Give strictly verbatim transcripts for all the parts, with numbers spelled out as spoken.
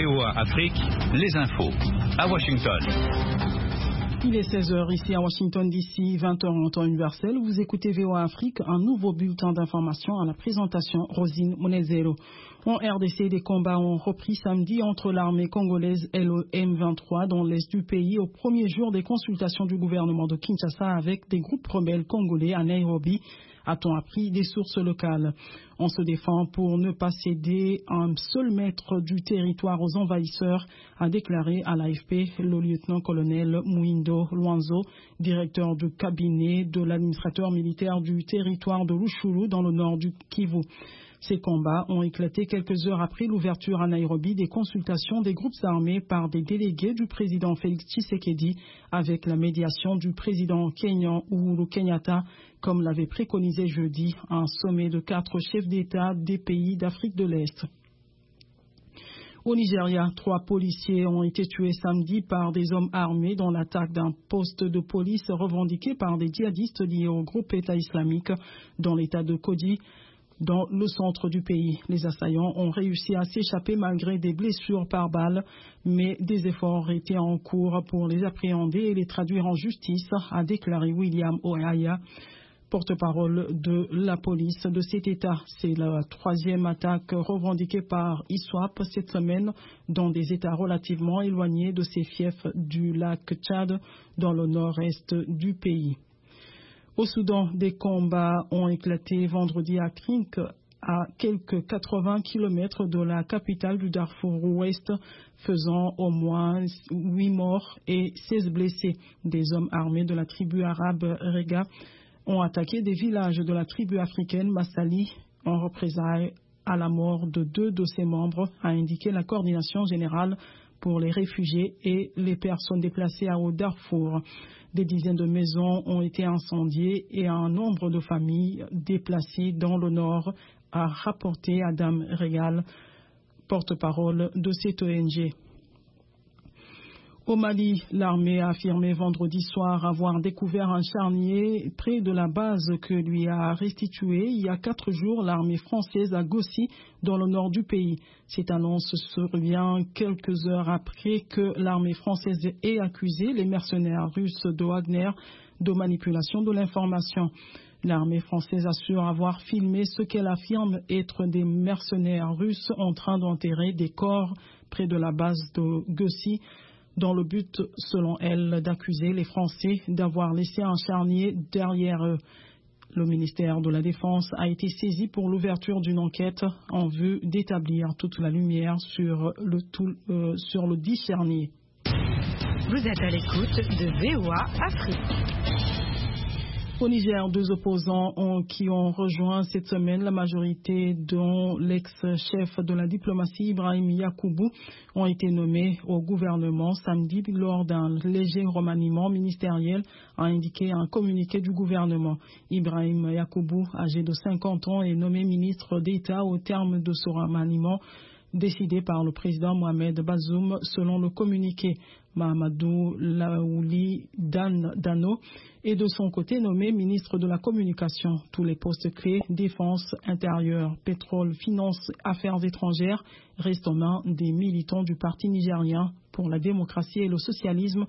V O A Afrique, les infos. À Washington. Il est seize heures ici à Washington D C, vingt heures en temps universel. Vous écoutez V O A Afrique, un nouveau bulletin d'information à la présentation Rosine Monezero. En R D C, des combats ont repris samedi entre l'armée congolaise et le M vingt-trois dans l'est du pays au premier jour des consultations du gouvernement de Kinshasa avec des groupes rebelles congolais à Nairobi, a-t-on appris des sources locales. On se défend pour ne pas céder un seul mètre du territoire aux envahisseurs, a déclaré à l'A F P le lieutenant-colonel Mwindo Luanzo, directeur du cabinet de l'administrateur militaire du territoire de Lushuru dans le nord du Kivu. Ces combats ont éclaté quelques heures après l'ouverture à Nairobi des consultations des groupes armés par des délégués du président Félix Tshisekedi avec la médiation du président kenyan Uhuru Kenyatta, comme l'avait préconisé jeudi un sommet de quatre chefs d'État des pays d'Afrique de l'Est. Au Nigeria, trois policiers ont été tués samedi par des hommes armés dans l'attaque d'un poste de police revendiqué par des djihadistes liés au groupe État islamique dans l'état de Kodi, dans le centre du pays. Les assaillants ont réussi à s'échapper malgré des blessures par balle, mais des efforts étaient en cours pour les appréhender et les traduire en justice, a déclaré William Oaya, porte-parole de la police de cet État. C'est la troisième attaque revendiquée par I S W A P cette semaine dans des États relativement éloignés de ces fiefs du lac Tchad dans le nord-est du pays. Au Soudan, des combats ont éclaté vendredi à Krink, à quelques quatre-vingts kilomètres de la capitale du Darfour ouest, faisant au moins huit morts et seize blessés. Des hommes armés de la tribu arabe Rega ont attaqué des villages de la tribu africaine Massali en représailles à la mort de deux de ses membres, a indiqué la coordination générale pour les réfugiés et les personnes déplacées au Darfour. Des dizaines de maisons ont été incendiées et un nombre de familles déplacées dans le nord, a rapporté Adam Regal, porte-parole de cette O N G. Au Mali, l'armée a affirmé vendredi soir avoir découvert un charnier près de la base que lui a restituée il y a quatre jours l'armée française à Gossi, dans le nord du pays. Cette annonce survient quelques heures après que l'armée française ait accusé les mercenaires russes de Wagner de manipulation de l'information. L'armée française assure avoir filmé ce qu'elle affirme être des mercenaires russes en train d'enterrer des corps près de la base de Gossi, dans le but, selon elle, d'accuser les Français d'avoir laissé un charnier derrière eux. Le ministère de la Défense a été saisi pour l'ouverture d'une enquête en vue d'établir toute la lumière sur le, tout, euh, sur le dit charnier. Vous êtes à l'écoute de V O A Afrique. Au Niger, deux opposants ont, qui ont rejoint cette semaine la majorité, dont l'ex-chef de la diplomatie Ibrahim Yacoubou, ont été nommés au gouvernement samedi lors d'un léger remaniement ministériel, a indiqué un communiqué du gouvernement. Ibrahim Yacoubou, âgé de cinquante ans, est nommé ministre d'État au terme de ce remaniement décidé par le président Mohamed Bazoum, selon le communiqué. Mahamadou Laouli Dan Dano est de son côté nommé ministre de la Communication. Tous les postes clés, défense, intérieur, pétrole, finances, affaires étrangères, restent aux mains des militants du Parti nigérien pour la démocratie et le socialisme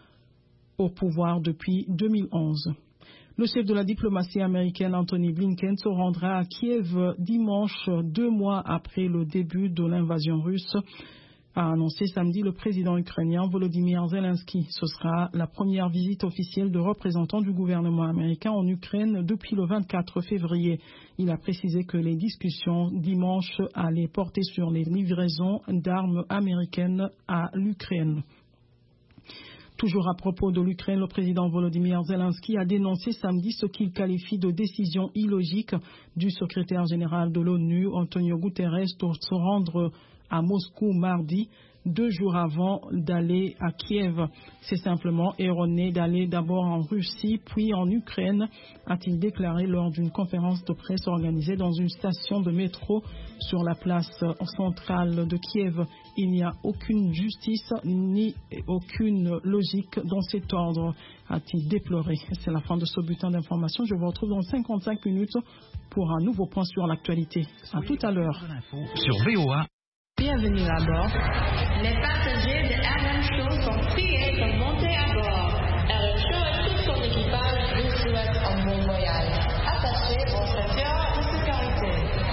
au pouvoir depuis deux mille onze. Le chef de la diplomatie américaine Anthony Blinken se rendra à Kiev dimanche, deux mois après le début de l'invasion russe, a annoncé samedi le président ukrainien Volodymyr Zelensky. Ce sera la première visite officielle de représentants du gouvernement américain en Ukraine depuis le vingt-quatre février. Il a précisé que les discussions dimanche allaient porter sur les livraisons d'armes américaines à l'Ukraine. Toujours à propos de l'Ukraine, le président Volodymyr Zelensky a dénoncé samedi ce qu'il qualifie de décision illogique du secrétaire général de l'ONU, Antonio Guterres, de se rendre à Moscou mardi, deux jours avant d'aller à Kiev. C'est simplement erroné d'aller d'abord en Russie, puis en Ukraine, a-t-il déclaré lors d'une conférence de presse organisée dans une station de métro sur la place centrale de Kiev. Il n'y a aucune justice ni aucune logique dans cet ordre, a-t-il déploré. C'est la fin de ce bulletin d'information. Je vous retrouve dans cinquante-cinq minutes pour un nouveau point sur l'actualité. À tout à l'heure. Sur V O A. Bienvenue à bord. Les passagers de R M Show sont priés de monter à bord. R M Show et tout son équipage vous souhaitent un bon voyage. Attachez vos ceintures de sécurité.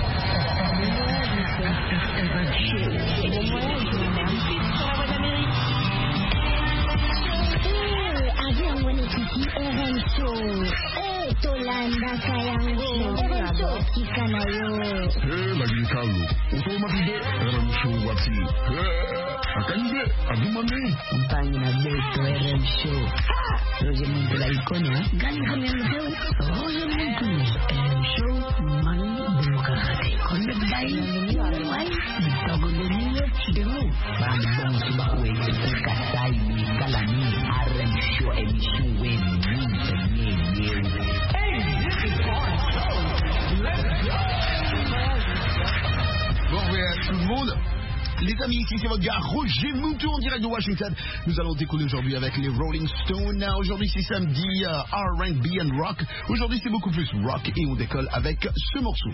R M Show. Et bon voyage, madame. Sur la voie d'Amérique. Eh, avion mwenyekiti R M Show. Eh, Tolanda Kayango. R M Show kikanayo. Eh, lagi kalu. Utomatibe R M Show wati. Eh, akande adumane. Mpani na beto R M Show. Roger Muntu la ikonia. Gani kami R M Show? Roger Muntu. R M Show manu demokrasi. Konde bayi. Bayi. Bitago leniye chidemu. Bambang subawe. Kasai ni kalani. R M Show emission wen. Muntu nye nye. Hey, this is our show. Let's go. Bon voyage tout le monde. Les amis, ici c'est votre gars Roger Moutou en direct de Washington. Nous allons décoller aujourd'hui avec les Rolling Stones. Aujourd'hui c'est samedi, uh, R and B and rock. Aujourd'hui c'est beaucoup plus rock et on décolle avec ce morceau.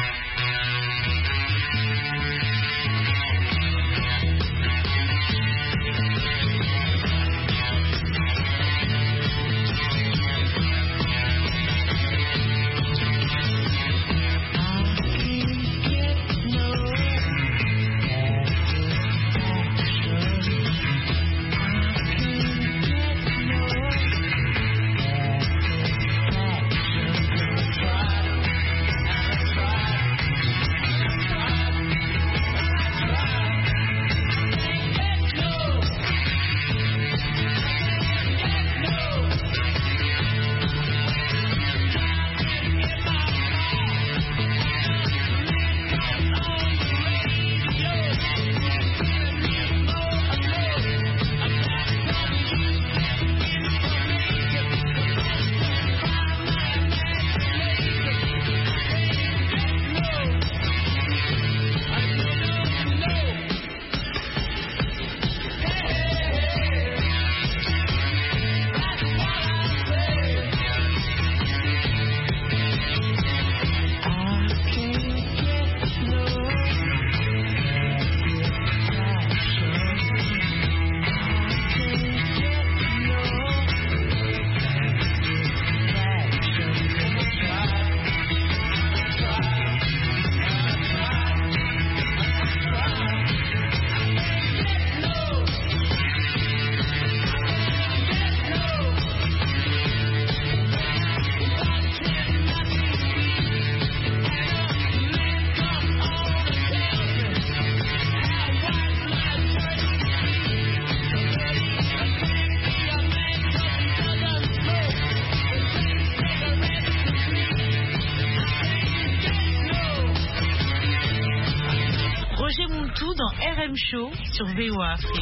Dans R M Show sur V O A Afrique.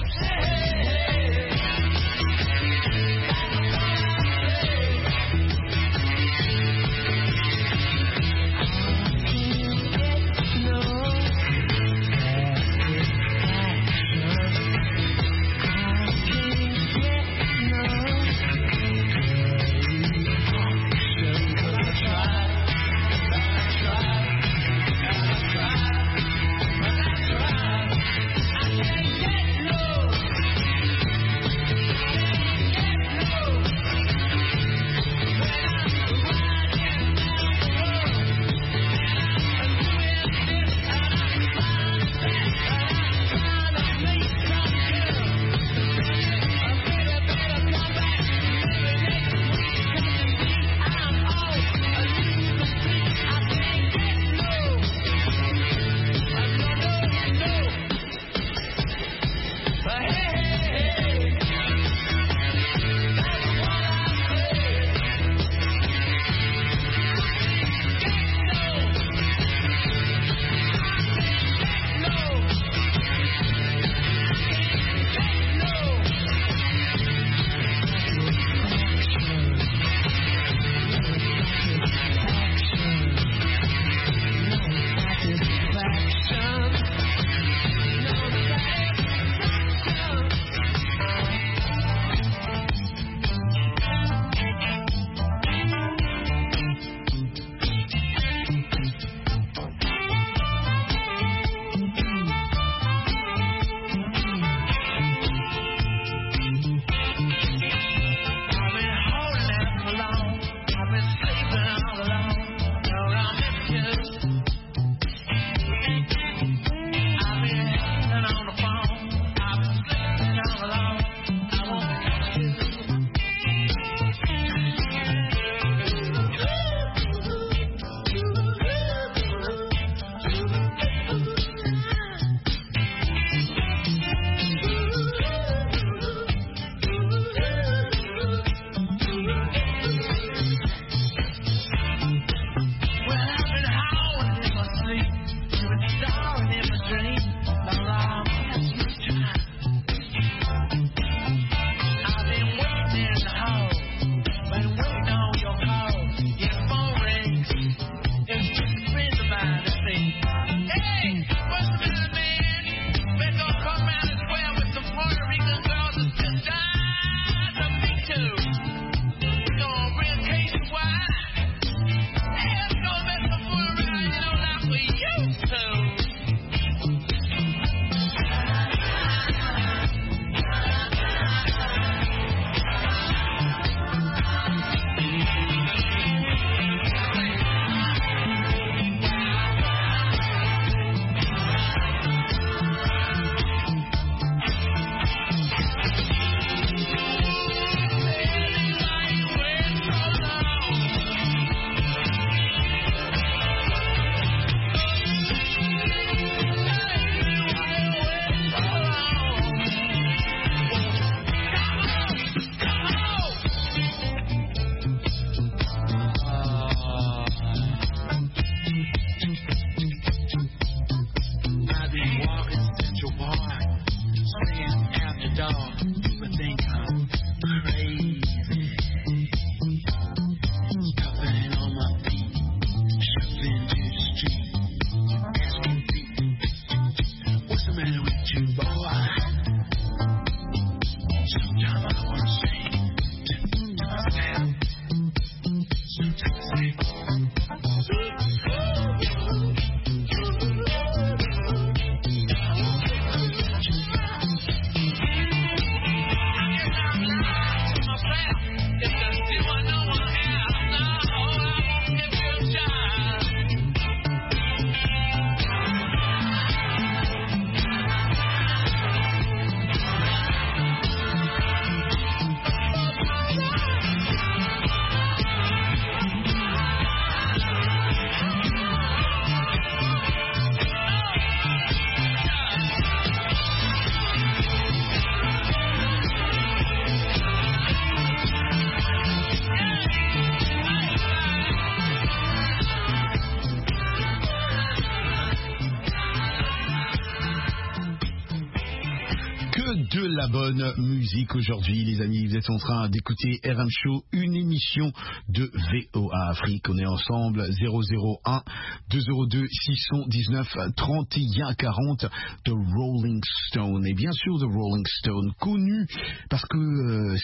de la bonne musique aujourd'hui, les amis. Vous êtes en train d'écouter R M Show, une émission de V O A Afrique. On est ensemble, zéro zéro un deux zéro deux six un neuf trente et un quarante, de Rolling Stone. Et bien sûr, de Rolling Stone, connu parce que euh,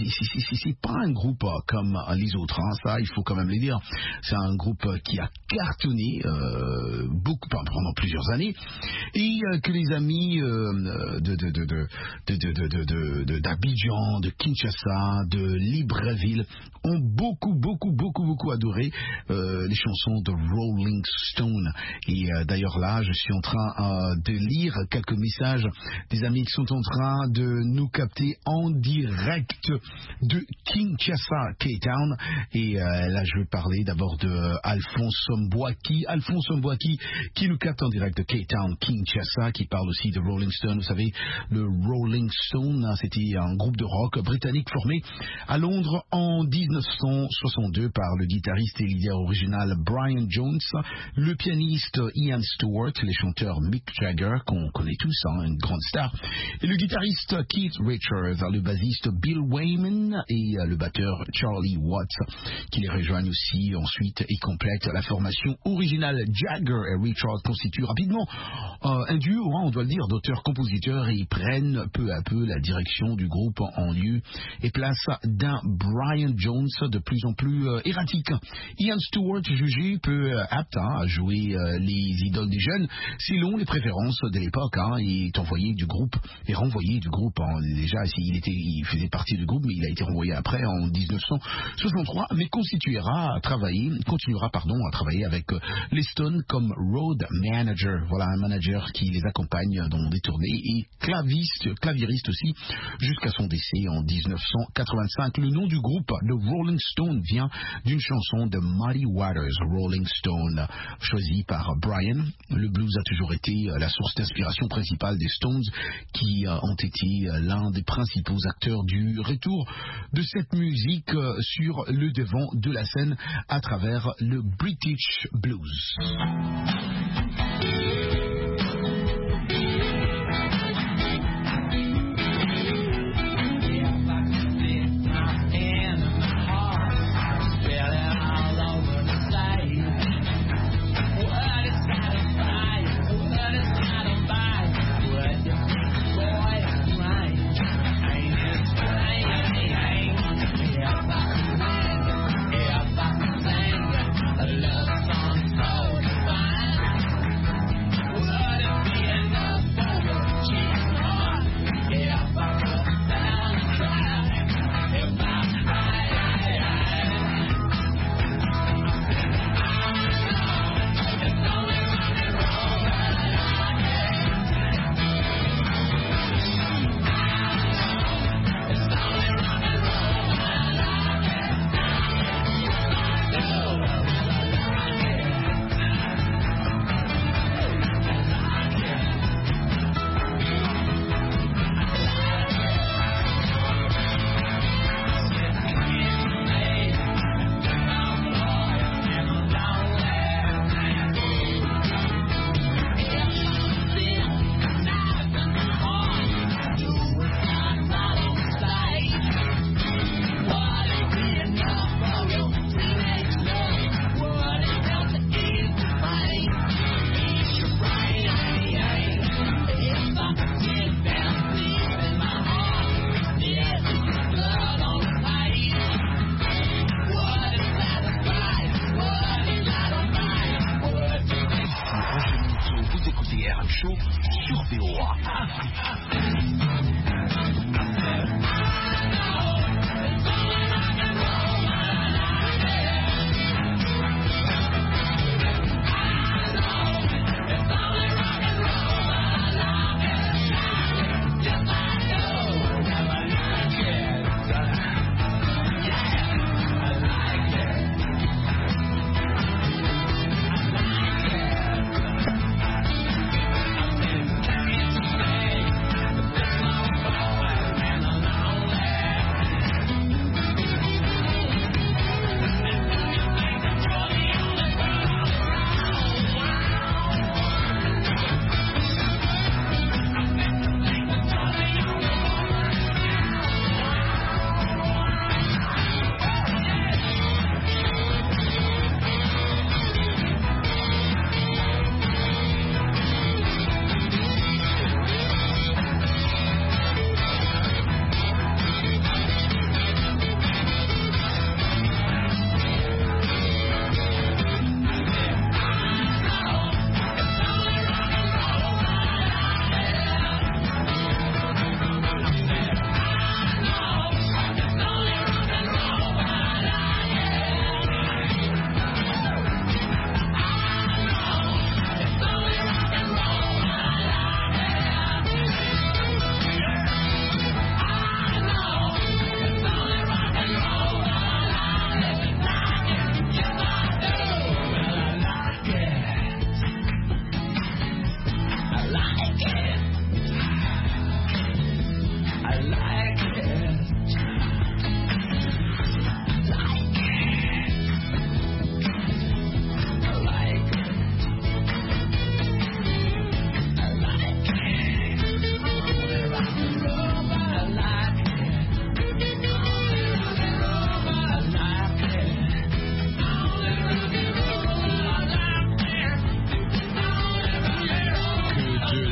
c'est pas un groupe comme les autres, hein, ça il faut quand même le dire. C'est un groupe qui a cartonné euh, beaucoup pendant plusieurs années et euh, que les amis euh, de, de, de, de, de, de, de, de, de, d'Abidjan, de Kinshasa, de Libreville ont beaucoup, beaucoup, beaucoup, beaucoup adoré euh, les chansons de Rolling Stone. Et euh, d'ailleurs là, je suis en train euh, de lire quelques messages des amis qui sont en train de nous capter en direct de Kinshasa, Cape Town. Et euh, là, je vais parler d'abord de Alphonse Mbouaki. Alphonse Mbouaki qui nous capte en direct de Cape Town, Kinshasa, qui parle aussi de Rolling Stone. Vous savez, le Rolling Stone, hein, c'était un groupe de rock britannique formé à Londres en dix-neuf cent soixante-deux par le guitariste et leader original Brian Jones, le pianiste Ian Stewart, les chanteurs Mick Jagger, qu'on connaît tous, hein, une grande star, et le guitariste Keith Richards, le bassiste Bill Wyman et le batteur Charlie Watts, qui les rejoignent aussi ensuite et complètent la formation originale. Jagger et Richards constituent rapidement euh, un duo, hein, on doit le dire, d'auteurs-compositeurs, et ils prennent peu à peu la direction du groupe en lieu et place d'un Brian Jones de plus en plus euh, erratique. Ian Stewart, jugé peu euh, apte hein, à jouer euh, les idoles des jeunes, selon les préférences de l'époque, hein, il est envoyé du groupe et renvoyé du groupe. Hein, déjà, il, était, il faisait partie du groupe, mais il a été renvoyé après en dix-neuf cent soixante-trois, mais continuera à travailler, continuera pardon à travailler avec euh, les Stones comme road manager. Voilà, un manager qui les accompagne dans des tournées, et claviste, claviériste aussi, jusqu'à son décès en dix-neuf cent quatre-vingt-cinq. Le nom du groupe, de Rolling Stone, vient d'une chanson de Muddy Waters, Rolling Stone, choisie par Brian. Le blues a toujours été la source d'inspiration principale des Stones, qui ont été l'un des principaux acteurs du retour de cette musique sur le devant de la scène à travers le British Blues. Sur V O A Afrique.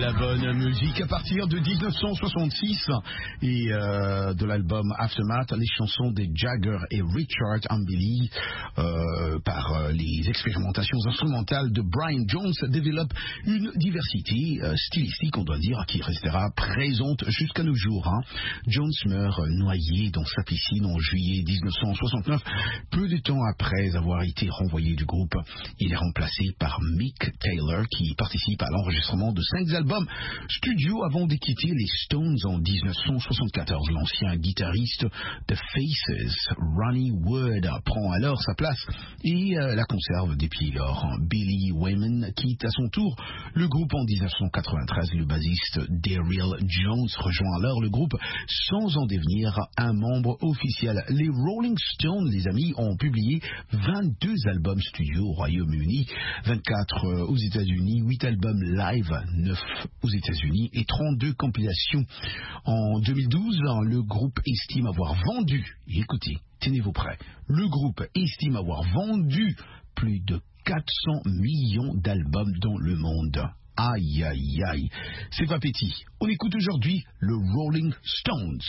la bonne musique à partir de dix-neuf cent soixante-six et euh, de l'album Aftermath, les chansons des Jagger et Richard Ambili euh, par euh, les expérimentations instrumentales de Brian Jones développent une diversité euh, stylistique, on doit dire, qui restera présente jusqu'à nos jours. Hein. Jones meurt noyé dans sa piscine en juillet dix-neuf cent soixante-neuf, peu de temps après avoir été renvoyé du groupe. Il est remplacé par Mick Taylor qui participe à l'enregistrement de cinq albums studio avant de quitter les Stones en dix-neuf cent soixante-quatorze. L'ancien guitariste de Faces, Ronnie Wood, prend alors sa place et euh, la conserve depuis lors. Billy Wayman quitte à son tour le groupe en dix-neuf cent quatre-vingt-treize. Le bassiste Daryl Jones rejoint alors le groupe sans en devenir un membre officiel. Les Rolling Stones, les amis, ont publié vingt-deux albums studio au Royaume-Uni, vingt-quatre aux États-Unis, huit albums live, neuf aux États-Unis et trente-deux compilations. En deux mille douze, le groupe estime avoir vendu, écoutez, tenez-vous prêts, le groupe estime avoir vendu plus de quatre cents millions d'albums dans le monde. Aïe, aïe, aïe, c'est pas petit. On écoute aujourd'hui le Rolling Stones.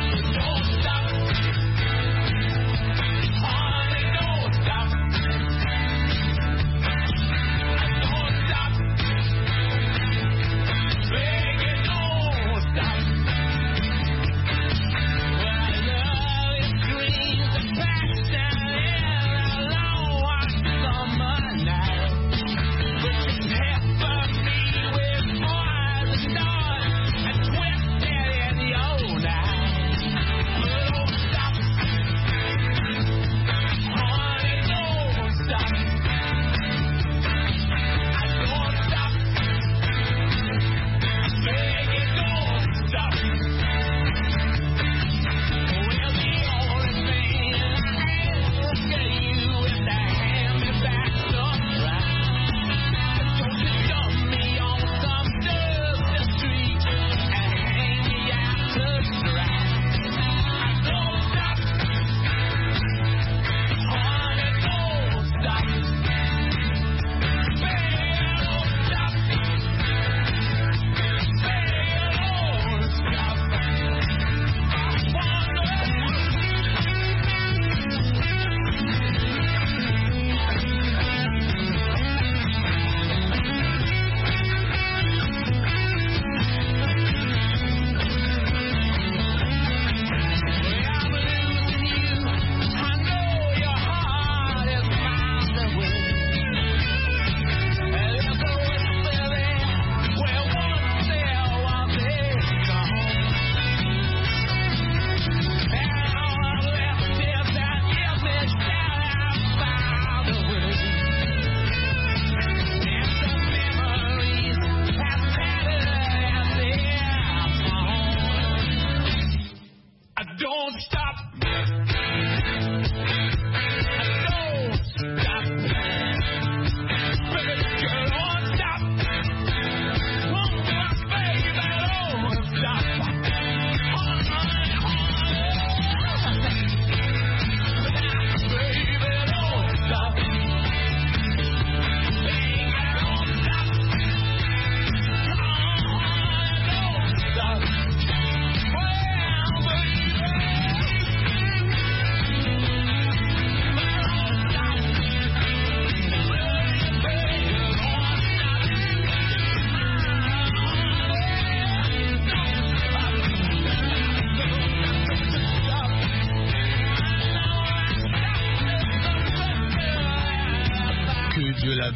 Don't stop.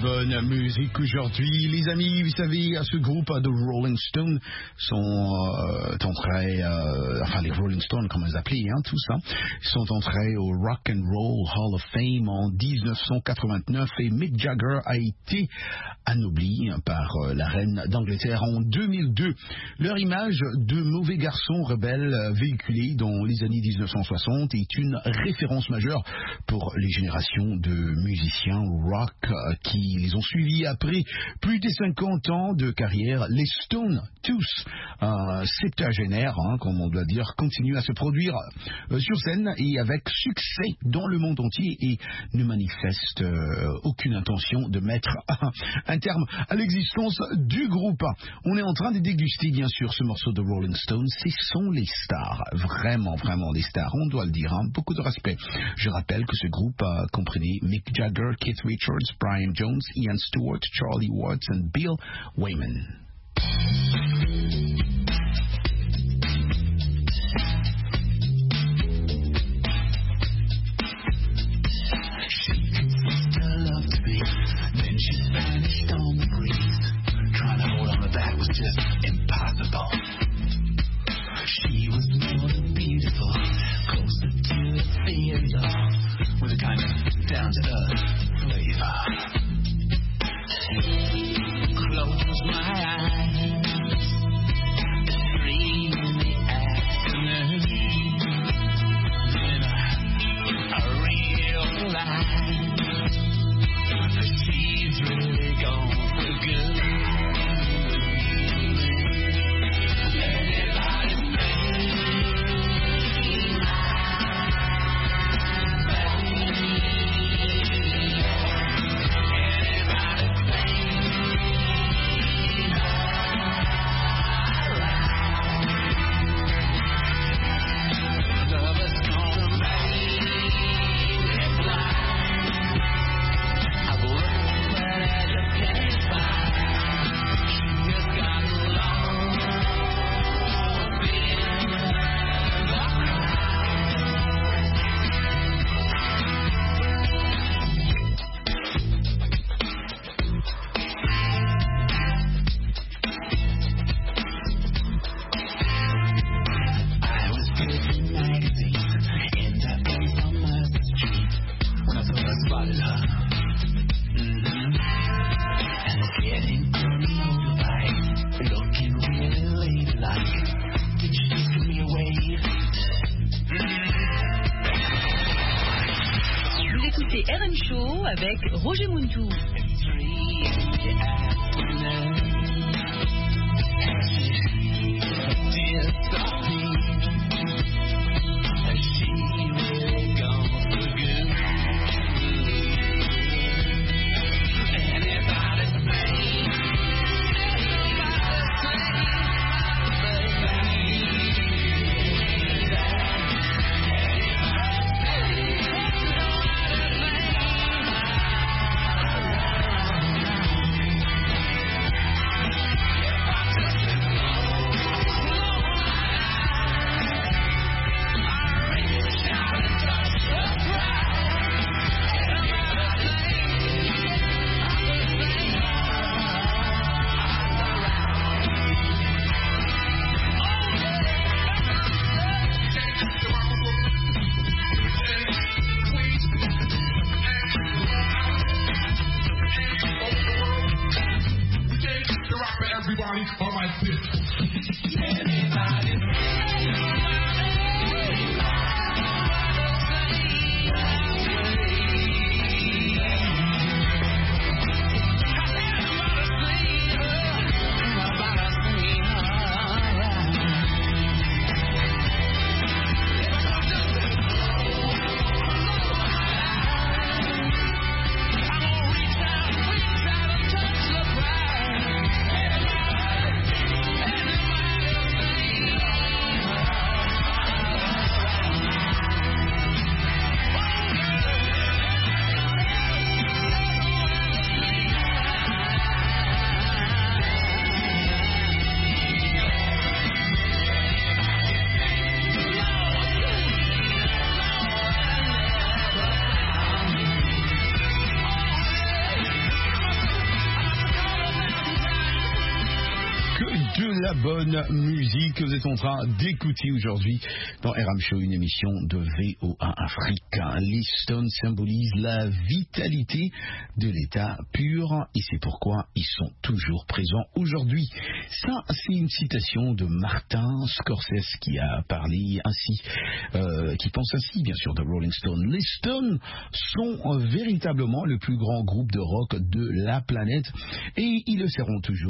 bonne musique aujourd'hui. Les amis, vous savez, ce groupe de Rolling Stones sont euh, entrés, euh, enfin les Rolling Stones, comme on les appelait, hein, tout ça, sont entrés au Rock and Roll Hall of Fame en dix-neuf cent quatre-vingt-neuf et Mick Jagger a été anobli par euh, la reine d'Angleterre en deux mille deux. Leur image de mauvais garçon rebelle véhiculé dans les années dix-neuf cent soixante est une référence majeure pour les générations de musiciens rock euh, qui les ont suivis après plus de cinquante ans de carrière. Les Stones, tous euh, septuagénaires, hein, comme on doit dire, continuent à se produire euh, sur scène et avec succès dans le monde entier et ne manifestent euh, aucune intention de mettre un terme à l'existence du groupe. On est en train de déguster bien sûr ce morceau de Rolling Stones. Ce sont les stars, vraiment vraiment des stars, on doit le dire, hein. Beaucoup de respect. Je rappelle que ce groupe euh, comprenait Mick Jagger, Keith Richards, Brian Jones, Ian Stewart, Charlie Watts and Bill Wyman. She was more than beautiful, closer to the theater, with a kind of down-to-earth flavor. Close my eyes, three in the afternoon, then I, I realized that she's really gone for good. Avec Roger Muntou. Que de la bonne musique que vous êtes en train d'écouter aujourd'hui dans R M Show, une émission de V O A Afrique. Les Stones symbolisent la vitalité de l'état pur et c'est pourquoi ils sont toujours présents aujourd'hui. Ça, c'est une citation de Martin Scorsese qui a parlé ainsi, euh, qui pense ainsi, bien sûr, de Rolling Stone. Les Stones sont euh, véritablement le plus grand groupe de rock de la planète et ils le seront toujours.